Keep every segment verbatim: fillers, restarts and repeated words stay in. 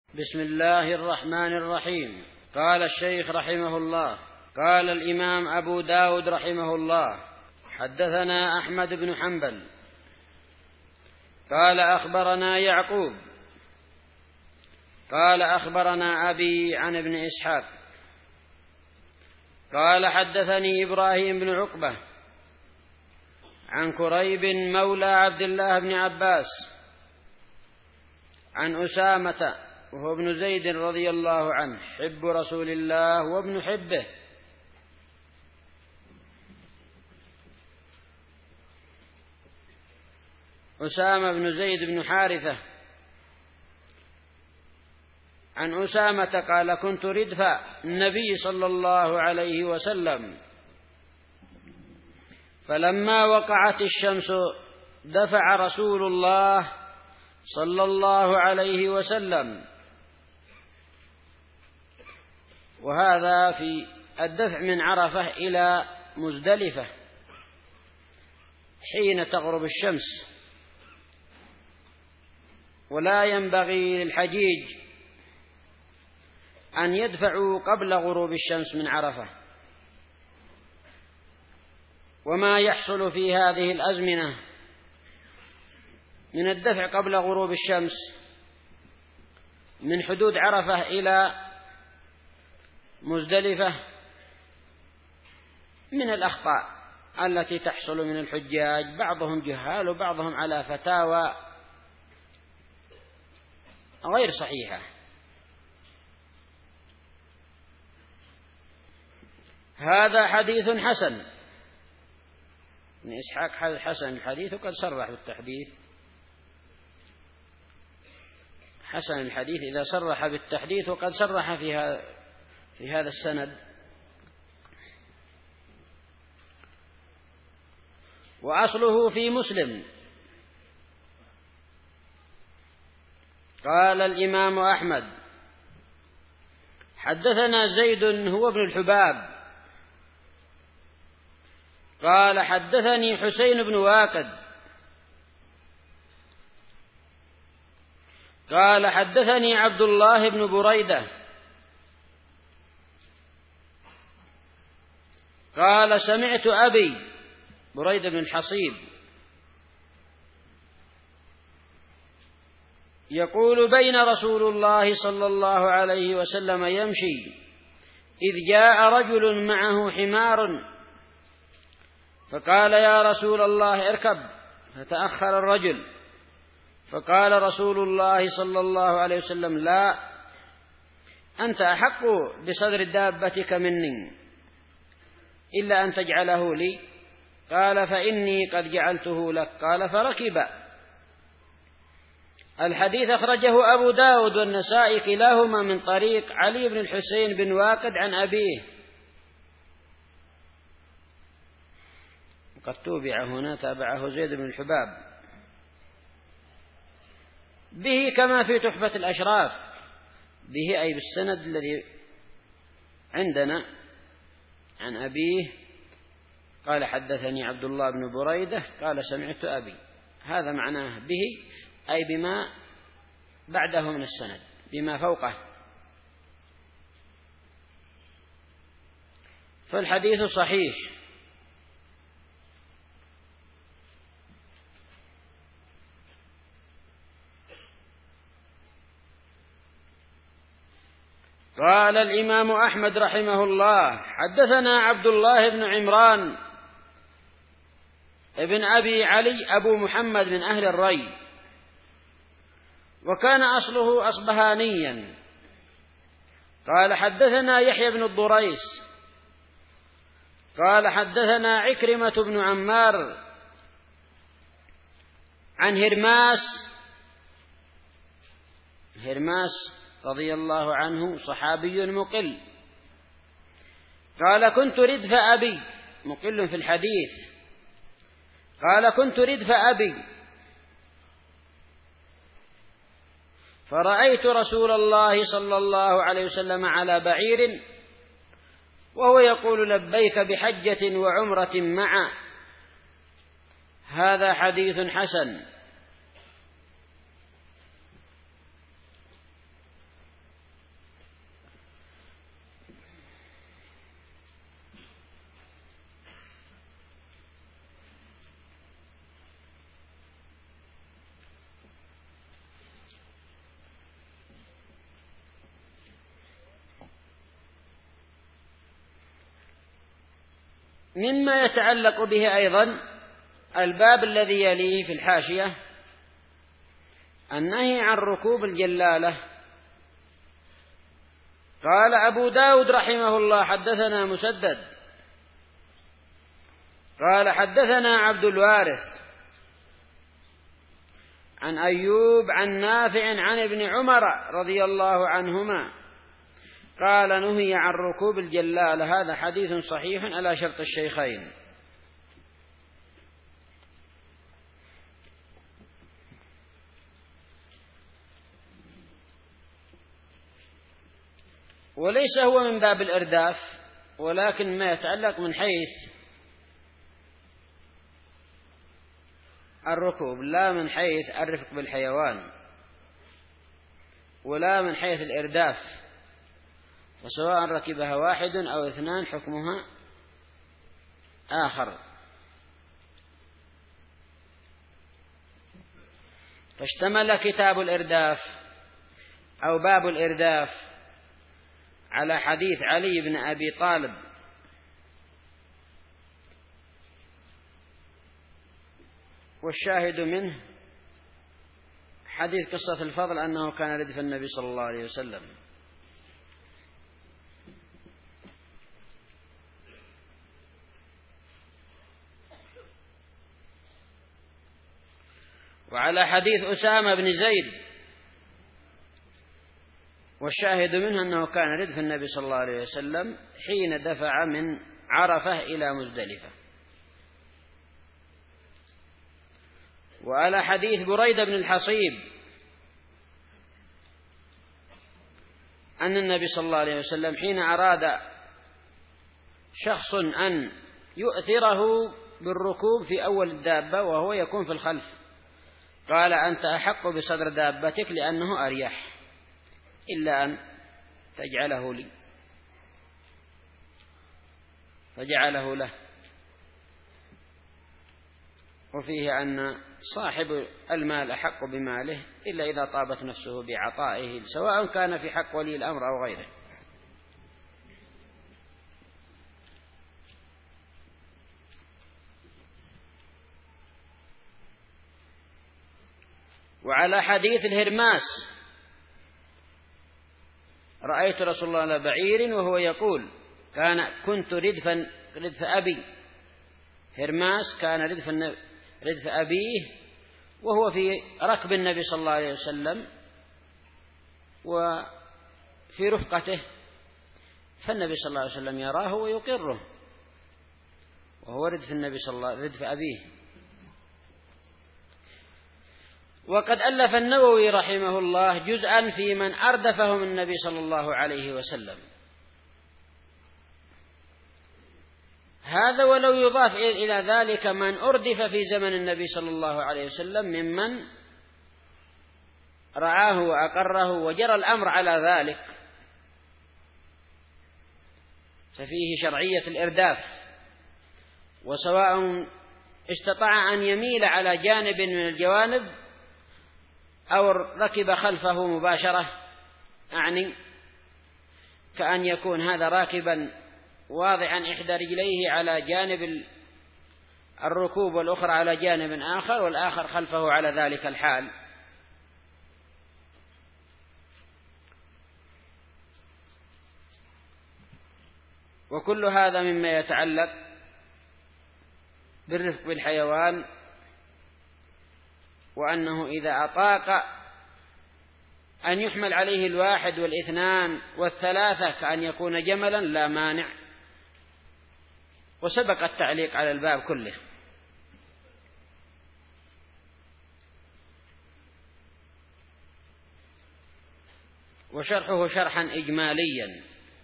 بسم الله الرحمن الرحيم. قال الشيخ رحمه الله: قال الإمام أبو داود رحمه الله: حدثنا أحمد بن حنبل قال أخبرنا يعقوب قال أخبرنا أبي عن ابن إسحاق قال حدثني إبراهيم بن عقبة عن كريب مولى عبد الله بن عباس عن أسامة وهو ابن زيد رضي الله عنه حب رسول الله وابن حبه أسامة بن زيد بن حارثة عن أسامة قال: كنت ردف النبي صلى الله عليه وسلم، فلما وقعت الشمس دفع رسول الله صلى الله عليه وسلم. وهذا في الدفع من عرفة إلى مزدلفة حين تغرب الشمس، ولا ينبغي للحجيج أن يدفعوا قبل غروب الشمس من عرفة. وما يحصل في هذه الأزمنة من الدفع قبل غروب الشمس من حدود عرفة إلى مزدلفة من الأخطاء التي تحصل من الحجاج، بعضهم جهال وبعضهم على فتاوى غير صحيحة. هذا حديث حسن. ابن إسحاق حسن الحديث وقد صرح بالتحديث. حسن الحديث إذا صرح بالتحديث وقد صرح فيها في هذا السند. وأصله في مسلم. قال الإمام أحمد: حدثنا زيد هو ابن الحباب قال حدثني حسين بن واقد قال حدثني عبد الله بن بريدة قال سمعت أبي بريدة بن الحصيب يقول: بين رسول الله صلى الله عليه وسلم يمشي إذ جاء رجل معه حمار، فقال: يا رسول الله اركب. فتأخر الرجل، فقال رسول الله صلى الله عليه وسلم: لا، أنت أحق بصدر دابتك مني إلا أن تجعله لي. قال: فإني قد جعلته لك. قال: فركب. الحديث أخرجه أبو داود والنسائي كلاهما من طريق علي بن الحسين بن واقد عن أبيه. وقد توبع هنا، تابعه زيد بن الحباب به كما في تحفة الأشراف، به أي بالسند الذي عندنا عن أبيه. قال: حدثني عبد الله بن بريدة قال سمعت أبي. هذا معناه به أي بما بعده من السند، بما فوقه. فالحديث صحيح. قال الإمام أحمد رحمه الله: حدثنا عبد الله بن عمران ابن أبي علي أبو محمد من أهل الري، وكان أصله أصبهانيا. قال: حدثنا يحيى بن الضريس قال حدثنا عكرمة بن عمار عن هرماس هرماس رضي الله عنه صحابي مقل. قال: كنت ردف أبي، مقل في الحديث. قال: كنت ردف أبي فرأيت رسول الله صلى الله عليه وسلم على بعير وهو يقول: لبيك بحجة وعمرة معا. هذا حديث حسن. مما يتعلق به أيضا الباب الذي يليه في الحاشية النهي عن ركوب الجلالة. قال أبو داود رحمه الله حدثنا مسدد قال حدثنا عبد الوارث عن أيوب عن نافع عن ابن عمر رضي الله عنهما قال نهي عن ركوب الجلالة. هذا حديث صحيح على شرط الشيخين. وليس هو من باب الإرداف، ولكن ما يتعلق من حيث الركوب، لا من حيث الرفق بالحيوان، ولا من حيث الإرداف، وسواء ركبها واحد أو اثنان حكمها آخر. فاشتمل كتاب الإرداف أو باب الإرداف على حديث علي بن أبي طالب والشاهد منه حديث قصة الفضل أنه كان ردف النبي صلى الله عليه وسلم. وعلى حديث أسامة بن زيد والشاهد منه أنه كان ردف النبي صلى الله عليه وسلم حين دفع من عرفة إلى مزدلفة. وعلى حديث بريدة بن الحصيب أن النبي صلى الله عليه وسلم حين أراد شخص أن يؤثره بالركوب في أول الدابة وهو يكون في الخلف قال أنت أحق بصدر دابتك لأنه أريح إلا أن تجعله لي، فجعله له. وفيه أن صاحب المال أحق بماله إلا إذا طابت نفسه بعطائه، سواء كان في حق ولي الأمر أو غيره. وعلى حديث الهرماس رأيت رسول الله على بعير وهو يقول كان كنت ردفا ردف أبي. هرماس كان ردف ردف أبيه وهو في ركب النبي صلى الله عليه وسلم وفي رفقته، فالنبي صلى الله عليه وسلم يراه ويقره وهو ردف النبي صلى الله عليه وسلم ردف أبيه. وقد ألف النووي رحمه الله جزءا في من أردفهم النبي صلى الله عليه وسلم. هذا ولو يضاف إلى ذلك من أردف في زمن النبي صلى الله عليه وسلم ممن رعاه وأقره وجرى الأمر على ذلك، ففيه شرعية الإرداف، وسواء استطاع أن يميل على جانب من الجوانب أو ركب خلفه مباشرة، أعني كأن يكون هذا راكبا واضعا إحدى رجليه على جانب الركوب والأخرى على جانب آخر والآخر خلفه على ذلك الحال. وكل هذا مما يتعلق بالرفق بالحيوان، وأنه إذا أطاق أن يحمل عليه الواحد والاثنان والثلاثة كأن يكون جملا لا مانع. وسبق التعليق على الباب كله. وشرحه شرحا إجماليا.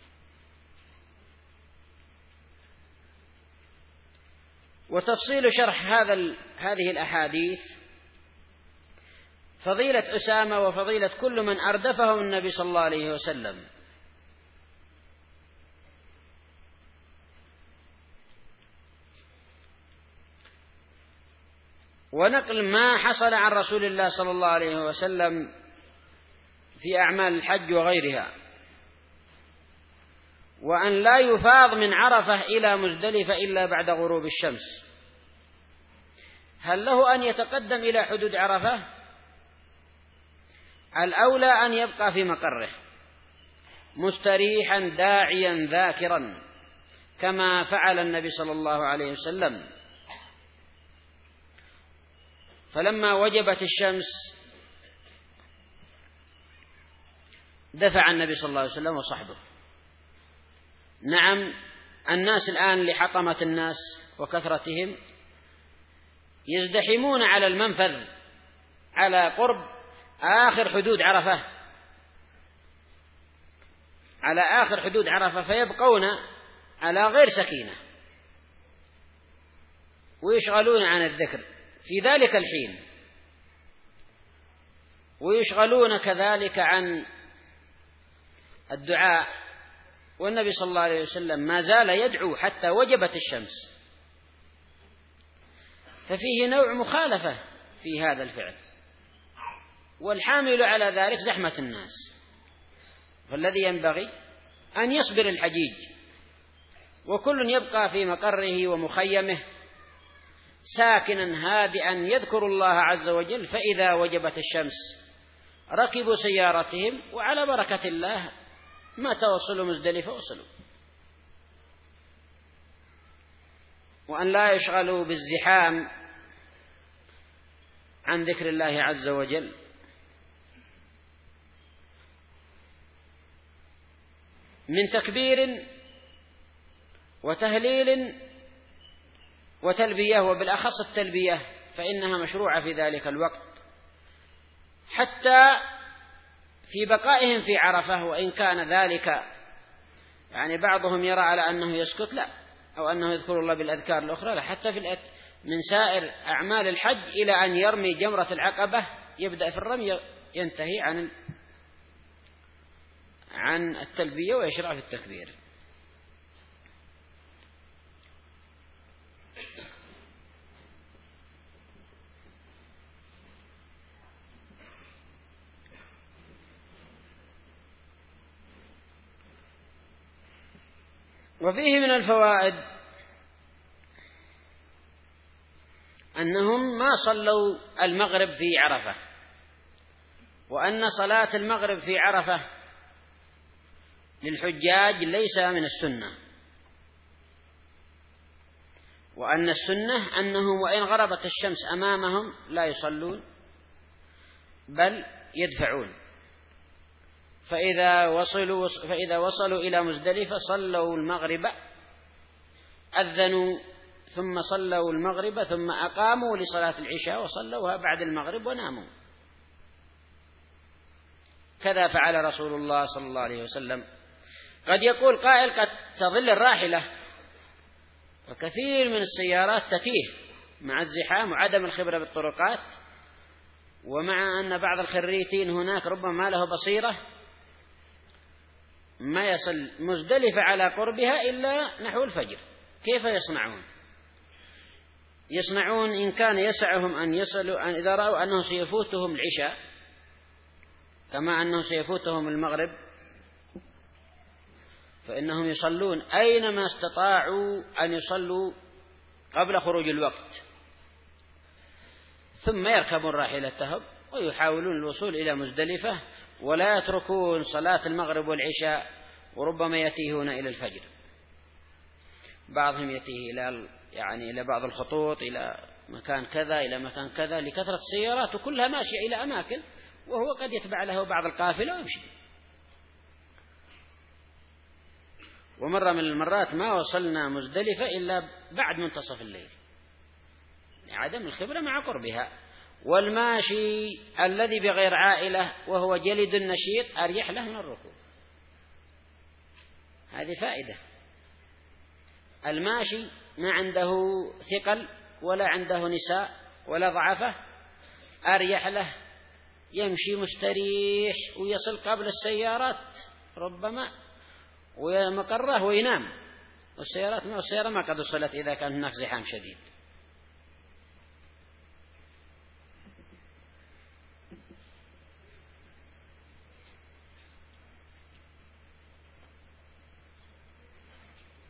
وتفصيل شرح هذا هذه الأحاديث فضيلة أسامة وفضيلة كل من أردفهم النبي صلى الله عليه وسلم. ونقل ما حصل عن رسول الله صلى الله عليه وسلم في أعمال الحج وغيرها، وأن لا يفاض من عرفة إلى مزدلفة إلا بعد غروب الشمس. هل له أن يتقدم إلى حدود عرفة؟ الأولى أن يبقى في مقره مستريحا داعيا ذاكرا كما فعل النبي صلى الله عليه وسلم، فلما وجبت الشمس دفع النبي صلى الله عليه وسلم وصحبه. نعم، الناس الآن لحطمة الناس وكثرتهم يزدحمون على المنفذ على قرب آخر حدود عرفة على آخر حدود عرفة فيبقون على غير سكينة ويشغلون عن الذكر في ذلك الحين، ويشغلون كذلك عن الدعاء، والنبي صلى الله عليه وسلم ما زال يدعو حتى وجبت الشمس، ففيه نوع مخالفة في هذا الفعل، والحامل على ذلك زحمة الناس. فالذي ينبغي أن يصبر الحجيج، وكل يبقى في مقره ومخيمه ساكنا هادئا يذكر الله عز وجل، فإذا وجبت الشمس ركبوا سيارتهم وعلى بركة الله ما توصلوا مزدلفة وصلوا، وأن لا يشغلوا بالزحام عن ذكر الله عز وجل. من تكبير وتهليل وتلبية، وبالأخص التلبية فإنها مشروعة في ذلك الوقت، حتى في بقائهم في عرفة، وإن كان ذلك يعني بعضهم يرى على أنه يسكت لا، أو أنه يذكر الله بالأذكار الأخرى لا، حتى في الأت من سائر أعمال الحج إلى أن يرمي جمرة العقبة يبدأ في الرمي ينتهي عن عن التلبية ويشرع في التكبير. وفيه من الفوائد أنهم ما صلوا المغرب في عرفة، وأن صلاة المغرب في عرفة للحجاج ليس من السنة، وأن السنة أنهم وإن غربت الشمس أمامهم لا يصلون بل يدفعون، فإذا وصلوا فإذا وصلوا إلى مزدلفة صلوا المغرب، أذنوا ثم صلوا المغرب ثم أقاموا لصلاة العشاء وصلوها بعد المغرب وناموا. كذا فعل رسول الله صلى الله عليه وسلم. قد يقول قائل قد تظل الراحلة، وكثير من السيارات تتيه مع الزحام وعدم الخبرة بالطرقات، ومع أن بعض الخريتين هناك ربما ما له بصيرة ما يصل مزدلفة على قربها إلا نحو الفجر. كيف يصنعون؟ يصنعون إن كان يسعهم أن يصلوا أن إذا رأوا أنه سيفوتهم العشاء كما أنه سيفوتهم المغرب فإنهم يصلون أينما استطاعوا أن يصلوا قبل خروج الوقت، ثم يركبون راحلتهم ويحاولون الوصول إلى مزدلفة، ولا يتركون صلاة المغرب والعشاء، وربما يتيهون إلى الفجر. بعضهم يتيه إلى يعني إلى بعض الخطوط، إلى مكان كذا إلى مكان كذا لكثرة السيارات وكلها ماشية إلى أماكن، وهو قد يتبع له بعض القافلة ويمشي. ومرة من المرات ما وصلنا مزدلفة إلا بعد منتصف الليل لعدم الخبرة مع قربها. والماشي الذي بغير عائلة وهو جلد النشيط أريح له من الركوب. هذه فائدة. الماشي ما عنده ثقل ولا عنده نساء ولا ضعفة أريح له، يمشي مستريح ويصل قبل السيارات ربما ومقره وينام، والسيارات ما والسيارة ما قد وصلت إذا كان هناك زحام شديد.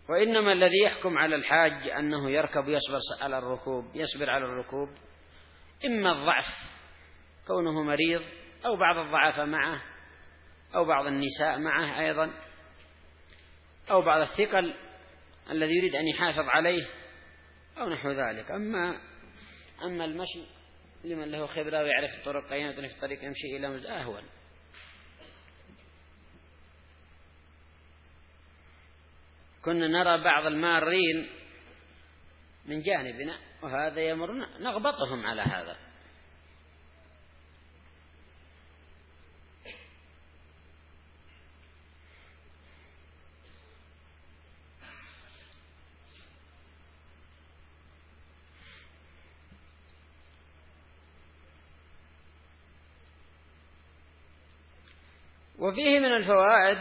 وإنما الذي يحكم على الحاج أنه يركب يصبر على الركوب يصبر على الركوب إما الضعف كونه مريض أو بعض الضعفاء معه أو بعض النساء معه أيضا أو بعض الثقل الذي يريد أن يحافظ عليه أو نحو ذلك. أما أما المشي لمن له خبرة ويعرف الطرق قيامة في الطريق يمشي إلى مزدلفة أهون. كنا نرى بعض المارين من جانبنا وهذا يمرنا نغبطهم على هذا. وفيه من الفوائد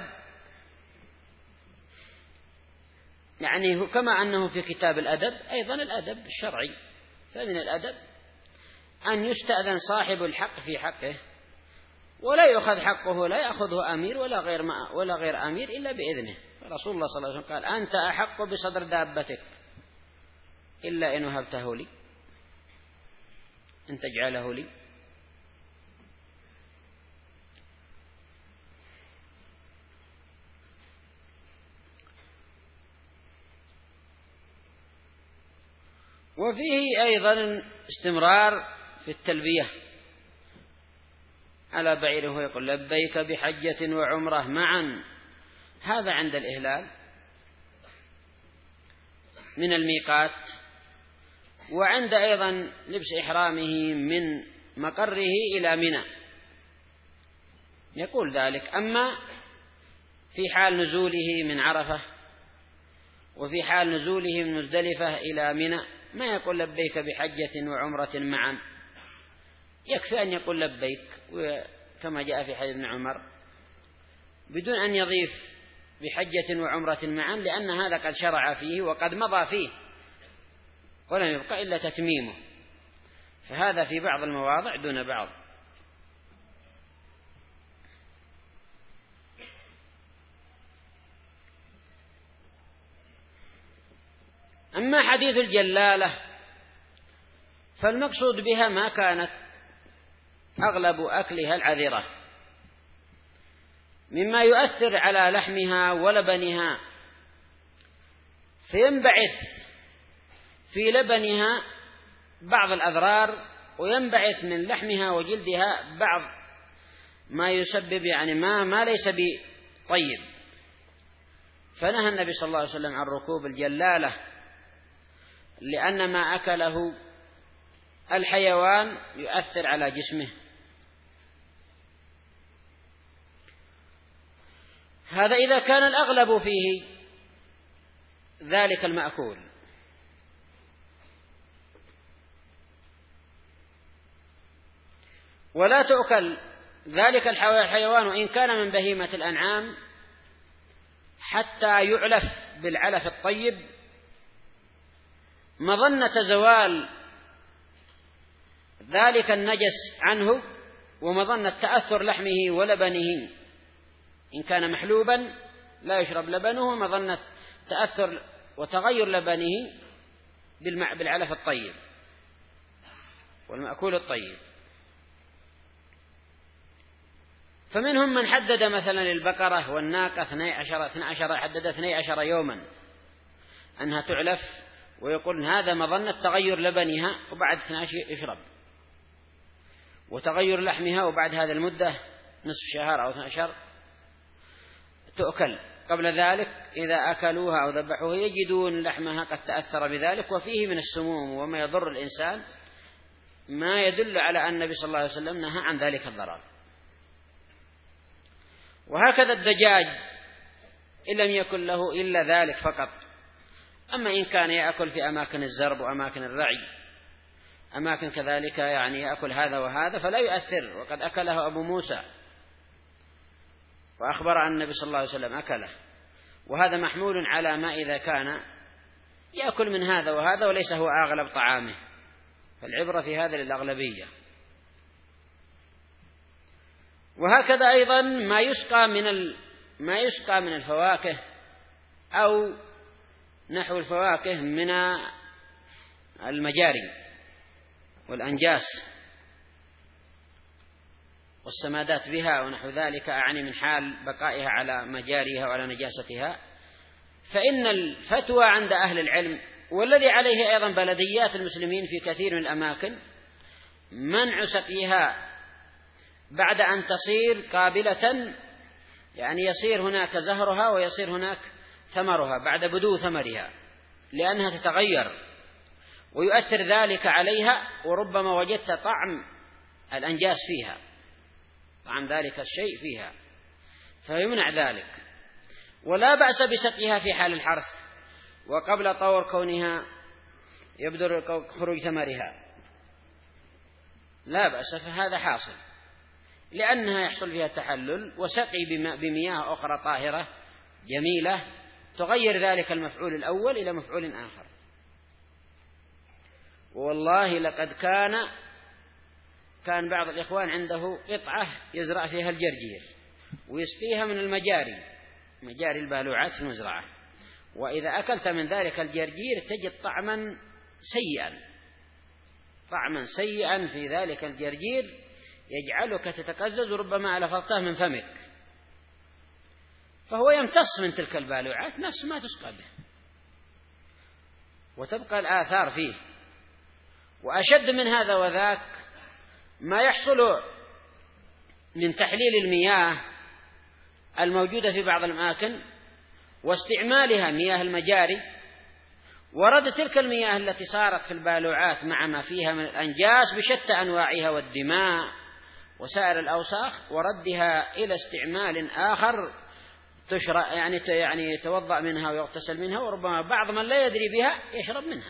يعني كما أنه في كتاب الأدب أيضا الأدب الشرعي، فمن الأدب أن يستأذن صاحب الحق في حقه ولا يؤخذ حقه، لا يأخذه أمير ولا غير ولا غير أمير إلا بإذنه. رسول الله صلى الله عليه وسلم قال أنت أحق بصدر دابتك إلا إن وهبته لي أن تجعله لي. وفيه أيضا استمرار في التلبية على بعيره ويقول لبيك بحجة وعمرة معا، هذا عند الإهلال من الميقات، وعند أيضا لبس إحرامه من مقره إلى منى يقول ذلك. أما في حال نزوله من عرفة وفي حال نزوله من مزدلفة إلى منى ما يقول لبيك بحجة وعمرة معا، يكفي أن يقول لبيك كما جاء في حديث ابن عمر بدون أن يضيف بحجة وعمرة معا، لأن هذا قد شرع فيه وقد مضى فيه ولم يبقى إلا تتميمه، فهذا في بعض المواضع دون بعض. أما حديث الجلالة فالمقصود بها ما كانت أغلب أكلها العذرة مما يؤثر على لحمها ولبنها، فينبعث في لبنها بعض الأضرار وينبعث من لحمها وجلدها بعض ما يسبب يعني ما, ما ليس بطيب. فنهى النبي صلى الله عليه وسلم عن ركوب الجلالة لأن ما أكله الحيوان يؤثر على جسمه. هذا إذا كان الأغلب فيه ذلك المأكول. ولا تؤكل ذلك الحيوان وإن كان من بهيمة الأنعام حتى يعلف بالعلف الطيب مظنة زوال ذلك النجس عنه ومظنة تأثر لحمه ولبنه. إن كان محلوبا لا يشرب لبنه ومظنة تأثر وتغير لبنه بالعلف الطيب والمأكول الطيب. فمنهم من حدد مثلا البقرة والناقة اثني عشر اثني عشر حدد اثني عشر يوما أنها تعلف ويقول هذا مظنة تغير لبنها وبعد اثني عشر يشرب، وتغير لحمها وبعد هذا المدة نصف شهر أو اثني عشر تؤكل. قبل ذلك إذا أكلوها أو ذبحوها يجدون لحمها قد تأثر بذلك وفيه من السموم وما يضر الإنسان ما يدل على أن النبي صلى الله عليه وسلم نهى عن ذلك الضرر. وهكذا الدجاج إن لم يكن له إلا ذلك فقط. أما إن كان يأكل في أماكن الزرب وأماكن الرعي أماكن كذلك يعني يأكل هذا وهذا فلا يؤثر، وقد أكله أبو موسى وأخبر عن النبي صلى الله عليه وسلم أكله، وهذا محمول على ما إذا كان يأكل من هذا وهذا وليس هو أغلب طعامه، فالعبرة في هذا للأغلبية. وهكذا أيضا ما يسقى من ال... ما يسقى من الفواكه أو نحو الفواكه من المجاري والأنجاس والسمادات بها ونحو ذلك، أعني من حال بقائها على مجاريها وعلى نجاستها، فإن الفتوى عند أهل العلم والذي عليه أيضا بلديات المسلمين في كثير من الأماكن منع سقيها بعد أن تصير قابلة، يعني يصير هناك زهرها ويصير هناك ثمرها بعد بدو ثمرها، لأنها تتغير ويؤثر ذلك عليها، وربما وجدت طعم الأنجاس فيها، طعم ذلك الشيء فيها، فيمنع ذلك. ولا بأس بسقيها في حال الحرث وقبل طور كونها يبدر خروج ثمرها، لا بأس، فهذا حاصل لأنها يحصل فيها تحلل وسقي بمياه أخرى طاهرة جميلة تغير ذلك المفعول الأول إلى مفعول آخر. والله لقد كان كان بعض الإخوان عنده قطعة يزرع فيها الجرجير ويسقيها من المجاري، مجاري البالوعات في المزرعة، وإذا أكلت من ذلك الجرجير تجد طعما سيئا، طعما سيئا في ذلك الجرجير يجعلك تتقزز وربما ألفظته من فمك، فهو يمتص من تلك البالوعات نفس ما تسقى به وتبقى الآثار فيه. وأشد من هذا وذاك ما يحصل من تحليل المياه الموجودة في بعض الأماكن واستعمالها مياه المجاري، ورد تلك المياه التي صارت في البالوعات مع ما فيها من الأنجاس بشتى أنواعها والدماء وسائر الأوساخ، وردها إلى استعمال آخر تشرب، يعني يعني يتوضأ منها ويغتسل منها، وربما بعض من لا يدري بها يشرب منها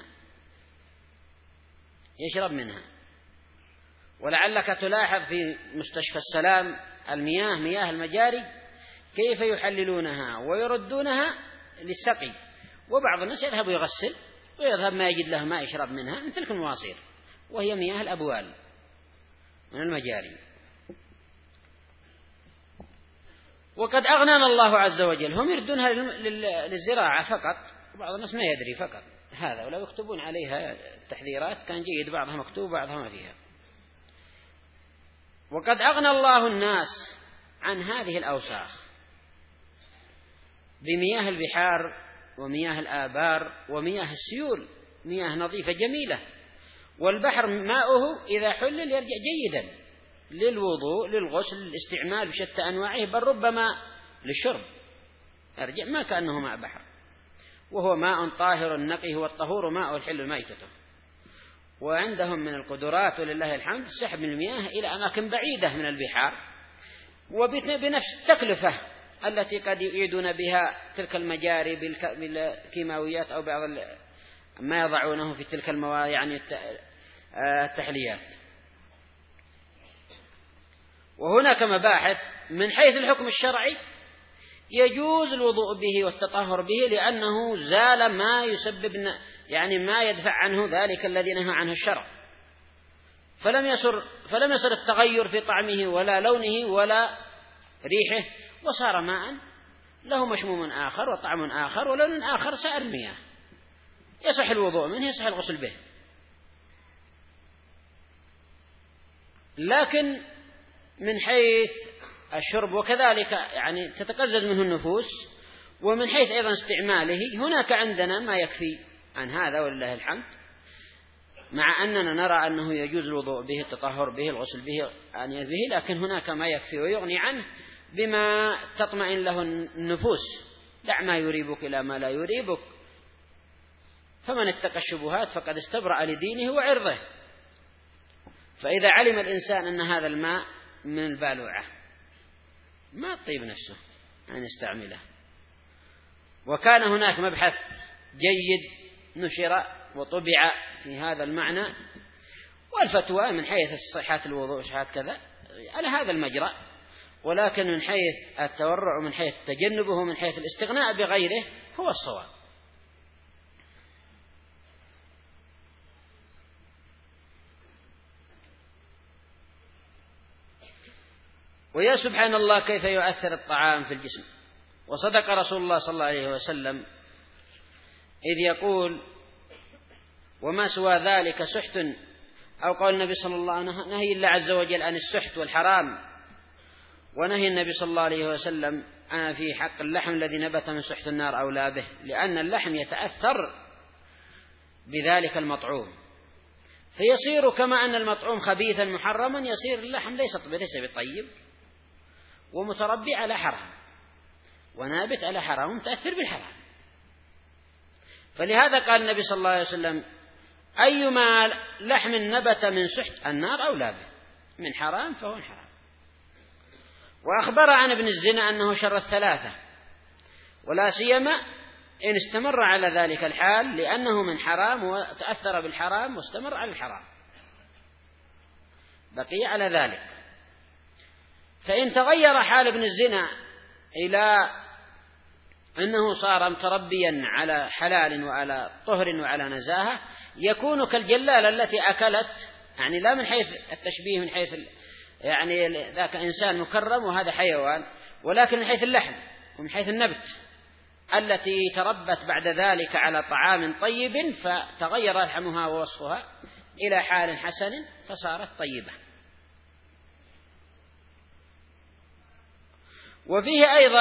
يشرب منها. ولعلك تلاحظ في مستشفى السلام المياه مياه المجاري كيف يحللونها ويردونها للسقي، وبعض الناس يذهب يغسل ويذهب ما يجد له ما يشرب منها من تلك المواصير، وهي مياه الأبوال من المجاري. وقد أغنانا الله عز وجل، هم يردونها للزراعة فقط، وبعض الناس ما يدري فقط هذا، ولو يكتبون عليها تحذيرات كان جيد، بعضها مكتوب بعضها ما فيها. وقد أغنى الله الناس عن هذه الأوساخ بمياه البحار ومياه الآبار ومياه السيول، مياه نظيفة جميلة، والبحر ماؤه إذا حلل يرجع جيدا للوضوء للغسل للاستعمال بشتى أنواعه، بل ربما للشرب يرجع ما كأنه ماء بحر، وهو ماء طاهر نقي، هو الطهور ماء الحل ميتته. وعندهم من القدرات ولله الحمد سحب المياه إلى أماكن بعيدة من البحار، وبنفس التكلفة التي قد يعيدون بها تلك المجاري بالكيماويات أو بعض ما يضعونه في تلك المواد، يعني التحليات. وهناك مباحث من حيث الحكم الشرعي يجوز الوضوء به والتطهر به، لأنه زال ما يسبب يعني ما يدفع عنه ذلك الذي نهى عنه الشرع، فلم يصر فلم يصر التغير في طعمه ولا لونه ولا ريحه، وصار ماء له مشموم آخر وطعم آخر ولون آخر سائر المياه، يصح الوضوء منه يصح الغسل به. لكن من حيث الشرب وكذلك يعني تتقزز منه النفوس، ومن حيث أيضا استعماله هناك عندنا ما يكفي عن هذا ولله الحمد، مع أننا نرى أنه يجوز الوضوء به التطهر به الغسل به آنية به، لكن هناك ما يكفي ويغني عنه بما تطمئن له النفوس. دع ما يريبك إلى ما لا يريبك، فمن اتقى الشبهات فقد استبرأ لدينه وعرضه. فإذا علم الإنسان أن هذا الماء من البالوعة ما تطيب نفسه أن يستعمله. وكان هناك مبحث جيد نشر وطبع في هذا المعنى، والفتوى من حيث صحة الوضوء صحة كذا على هذا المجرى، ولكن من حيث التورع ومن حيث تجنبه ومن حيث الاستغناء بغيره هو الصواب. ويا سبحان الله كيف يؤثر الطعام في الجسم. وصدق رسول الله صلى الله عليه وسلم إذ يقول وما سوى ذلك سحت، أو قول النبي صلى الله عليه وسلم نهي الله عز وجل عن السحت والحرام، ونهي النبي صلى الله عليه وسلم في حق اللحم الذي نبت من سحت النار أولى به، لأن اللحم يتأثر بذلك المطعوم، فيصير كما أن المطعوم خبيثا محرما، يصير اللحم ليس ليس بطيب ومتربي على حرام ونابت على حرام متأثر بالحرام. فلهذا قال النبي صلى الله عليه وسلم أيما لحم نبت من سحت النار أولى به، من حرام فهو حرام. وأخبر عن ابن الزنا أنه شر الثلاثة، ولا سيما إن استمر على ذلك الحال، لأنه من حرام وتأثر بالحرام واستمر على الحرام بقي على ذلك. فإن تغير حال ابن الزنا إلى أنه صار متربيا على حلال وعلى طهر وعلى نزاهة، يكون كالجلالة التي أكلت، يعني لا من حيث التشبيه من حيث يعني ذاك إنسان مكرم وهذا حيوان، ولكن من حيث اللحم ومن حيث النبت التي تربت بعد ذلك على طعام طيب، فتغير لحمها ووصفها إلى حال حسن فصارت طيبة. وفيه أيضا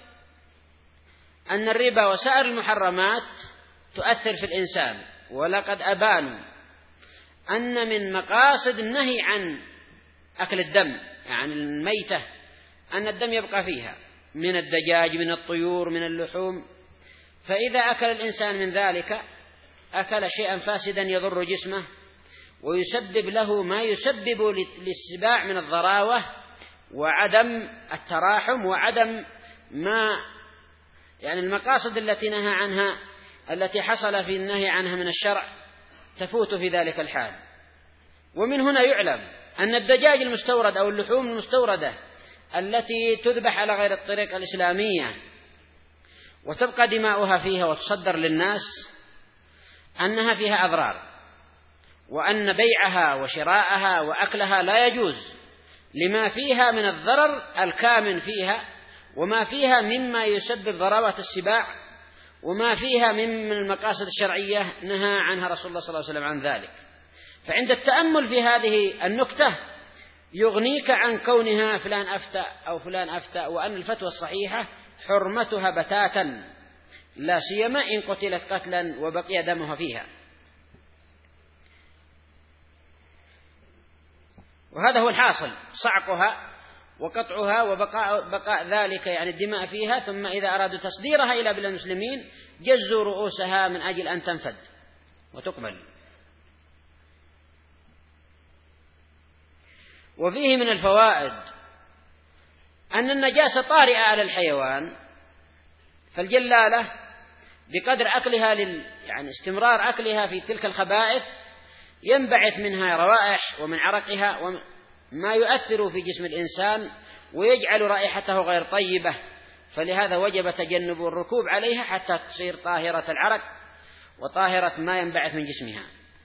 أن الربا وسائر المحرمات تؤثر في الإنسان، ولقد أبانوا أن من مقاصد النهي عن أكل الدم، يعني الميتة، أن الدم يبقى فيها من الدجاج من الطيور من اللحوم، فإذا أكل الإنسان من ذلك أكل شيئا فاسدا يضر جسمه ويسبب له ما يسبب للسباع من الضراوة وعدم التراحم وعدم ما يعني المقاصد التي نهى عنها التي حصل في النهي عنها من الشرع تفوت في ذلك الحال. ومن هنا يعلم أن الدجاج المستورد أو اللحوم المستوردة التي تذبح على غير الطريقة الإسلامية وتبقى دماؤها فيها وتصدر للناس أنها فيها أضرار، وأن بيعها وشراءها وأكلها لا يجوز لما فيها من الضرر الكامن فيها، وما فيها مما يسبب ضراوة السباع، وما فيها من المقاصد الشرعية نهى عنها رسول الله صلى الله عليه وسلم عن ذلك. فعند التأمل في هذه النكتة يغنيك عن كونها فلان أفتى أو فلان أفتى، وأن الفتوى الصحيحة حرمتها بتاتا، لا سيما إن قتلت قتلا وبقي دمها فيها. وهذا هو الحاصل، صعقها وقطعها وبقاء بقاء ذلك يعني الدماء فيها، ثم إذا أرادوا تصديرها إلى بلاد المسلمين جزوا رؤوسها من أجل أن تنفد وتقبل. وفيه من الفوائد أن النجاسة طارئة على الحيوان، فالجلالة بقدر أكلها لل يعني استمرار أكلها في تلك الخبائث ينبعث منها روائح ومن عرقها وما يؤثر في جسم الإنسان ويجعل رائحته غير طيبة، فلهذا وجب تجنب الركوب عليها حتى تصير طاهرة العرق وطاهرة ما ينبعث من جسمها.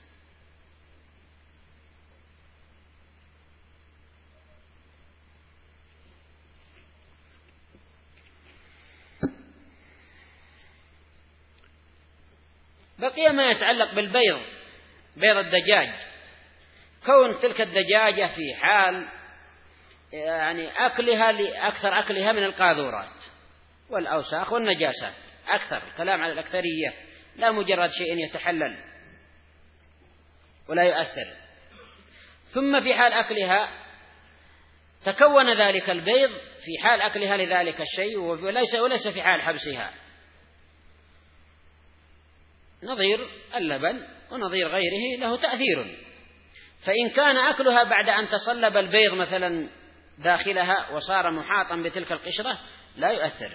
بقي ما يتعلق بالبيض، بيض الدجاج، كون تلك الدجاجة في حال يعني أكلها لأكثر أكلها من القاذورات والأوساخ والنجاسات، أكثر الكلام على الأكثرية لا مجرد شيء يتحلل ولا يؤثر، ثم في حال أكلها تكون ذلك البيض في حال أكلها لذلك الشيء وليس وليس في حال حبسها، نظير اللبن ونظير غيره له تأثير. فإن كان أكلها بعد أن تصلب البيض مثلا داخلها وصار محاطا بتلك القشرة لا يؤثر.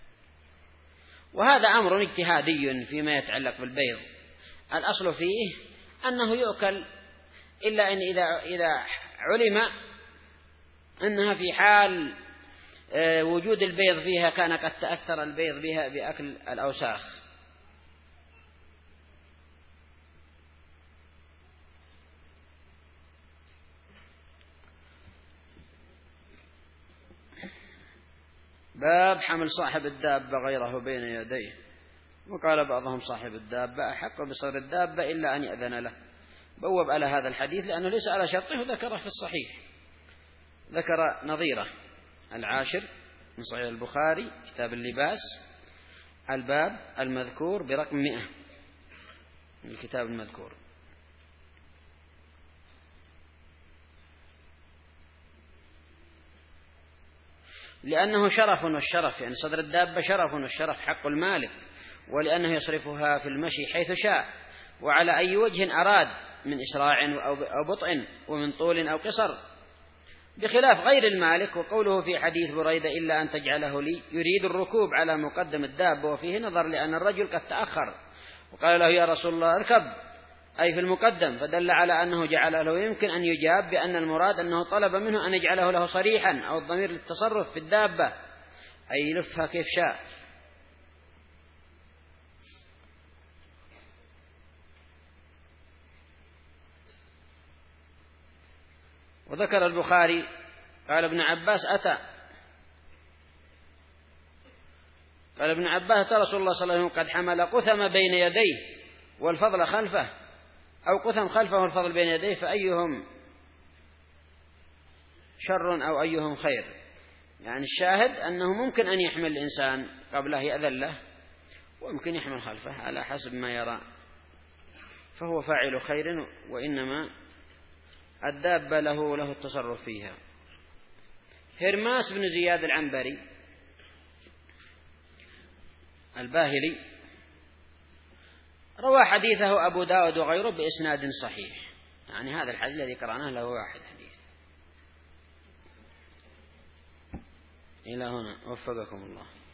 وهذا أمر اجتهادي فيما يتعلق بالبيض، الأصل فيه أنه يؤكل إلا أن إذا إذا علم أنها في حال وجود البيض فيها كان قد تأثر البيض بها بأكل الأوساخ. باب حمل صاحب الدابة غيره بين يديه. وقال بعضهم صاحب الدابة أحق بصدر الدابة إلا أن يأذن له. بوب على هذا الحديث لأنه ليس على شرطه وذكره في الصحيح، ذكر نظيره. العاشر من صحيح البخاري كتاب اللباس الباب المذكور برقم مئة من الكتاب المذكور. لأنه شرف، والشرف يعني صدر الدابة شرف، والشرف حق المالك، ولأنه يصرفها في المشي حيث شاء وعلى أي وجه أراد من إسراع أو بطء ومن طول أو قصر، بخلاف غير المالك. وقوله في حديث بريدة إلا أن تجعله لي يريد الركوب على مقدم الدابة، وفيه نظر لأن الرجل قد تأخر وقال له يا رسول الله اركب، أي في المقدم، فدل على أنه جعل له. يمكن أن يجاب بأن المراد أنه طلب منه أن يجعله له صريحا أو الضمير للتصرف في الدابة، أي يلفها كيف شاء. وذكر البخاري قال ابن عباس أتى قال ابن عباس أتى رسول الله صلى الله عليه وسلم قد حمل قثم بين يديه والفضل خلفه، أو قثم خلفه والفضل بين يديه، فأيهم شر أو أيهم خير. يعني الشاهد أنه ممكن أن يحمل الإنسان قبله يأذن له، وممكن يحمل خلفه على حسب ما يرى، فهو فاعل خير، وإنما الدابة له له التصرف فيها. هرماس بن زياد العنبري الباهلي روى حديثه أبو داود وغيره بإسناد صحيح، يعني هذا الحديث الذي قرأناه له واحد حديث. إلى هنا وفقكم الله.